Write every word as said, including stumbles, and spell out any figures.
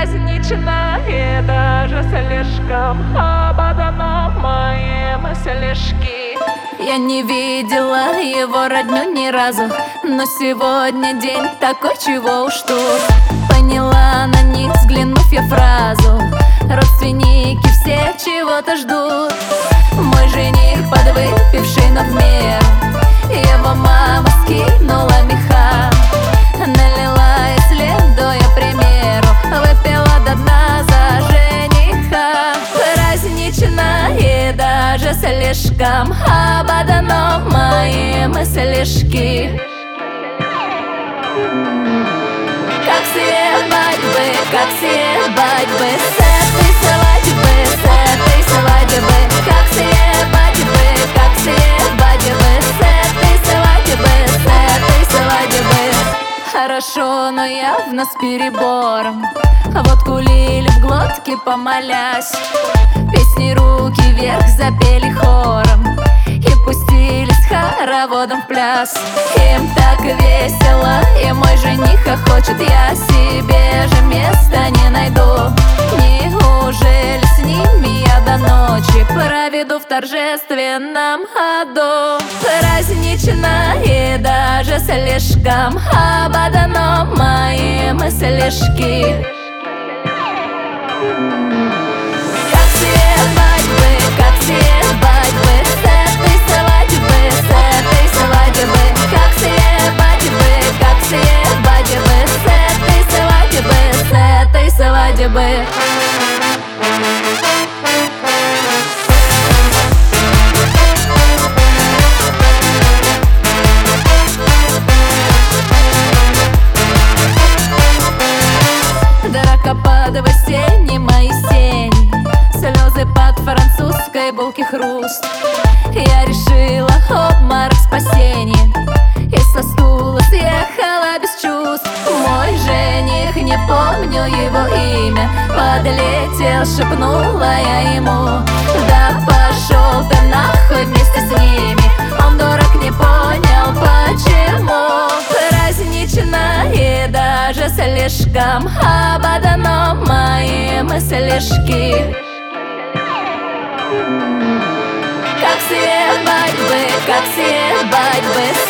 празднично и даже слишком ободано мои мыслишки. Я не видела его родню ни разу, но сегодня день такой, чего уж тут. Поняла на них, взглянув я фразу: родственники все чего-то ждут. Мой жених подвыпивший, но в меру, его мама скинула меха, налила и, следуя примеру, выпила до дна за жениха. Празднично и даже слишком ободано мои мыслишки. Как съебать бы, как съебать бы с этой свадьбы, с этой свадьбы. Как съебать бы, как съебать бы с этой свадьбы, с этой свадьбы. Хорошо, но явно с перебором. Водку лили в глотке, помолясь, песни руки вверх запели хором и пустились хороводом в пляс. Им так весело, и мой жених хочет, я себе же места не найду. Неужели с ними я до ночи проведу в торжественном аду? Празднично и даже слишком ободано мои мыслишки. Как съебать бы, как съебать бы с этой свадьбы, с этой свадьбы. Как съебать бы, как съебать бы с этой свадьбы, с этой свадьбы. Драка под осенней моей сени, слезы под французской булки хруст. Я решила обморок спасение и со стула съехала без чувств. Мой жених, не помню его имя, подлетел, шепнула я ему: да пошел ты нахуй вместе с ними. Он, дурак, не понял почему. Празднично и даже слишком ободано мои мыслишки. Как съебать бы, как съебать бы